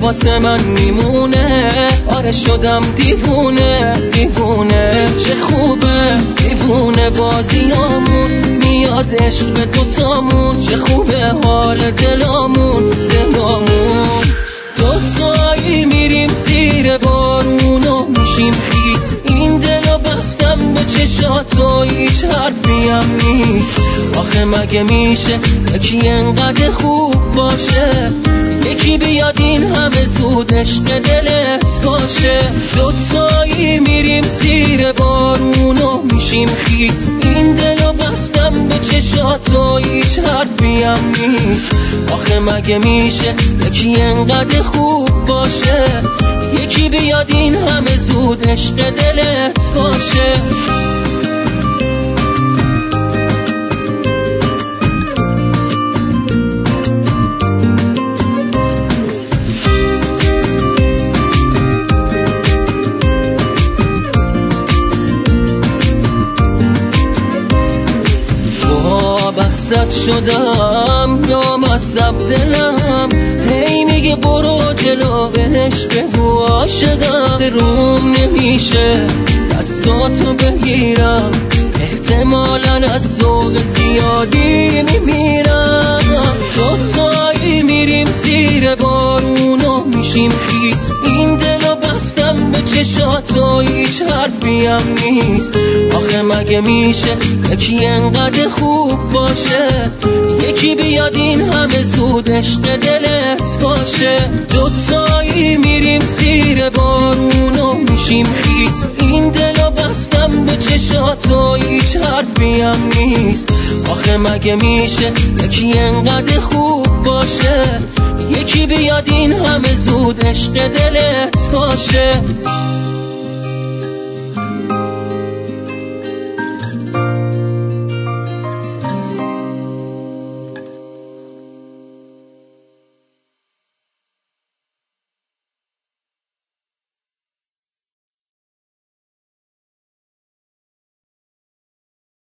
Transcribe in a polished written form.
واسه من میمونه. آره شدم دیوونه دیوونه، چه خوبه دیوونه بازیامون، میاد عشق به دوتامون، چه خوبه حال دلامون دلامون. دوتایی میریم زیر بارون و میشیم خیس، این دلو بستم به چشاتو هیچ حرفی هم نیست. آخه مگه میشه یکی انقدر خوب باشه، یکی بیاد این همه زود عشق دلت باشه. دوتایی میریم زیر بارون و میشیم خیس، این دلو بستم به چشاتو هیچ حرفی هم نیست. آخه مگه میشه یکی انقدر خوب باشه، یکی بیاد این همه زود عشق دلت باشه. وابستت شدم یا مصب دلم، هی میگه برو جلو بهش بگو عاشقم. روم نمیشه دستاتو بگیرم، احتمالاً از ذوق زیادی میمیرم. دوتایی میریم زیر بارون و میشیم خیس، این دلو بستم به چشاتو هیچ حرفی هم نیست. آخه مگه میشه یکی انقدر خوب باشه، یکی بیاد این همه زود عشق دلت باشه. دوتایی میریم زیر بارون و میشیم خیس، این دلو بستم به چشاتو هیچ حرفی هم نیست. آخه مگه میشه یکی انقدر خوب باشه، یکی بیاد این همه زود عشق دلت باشه.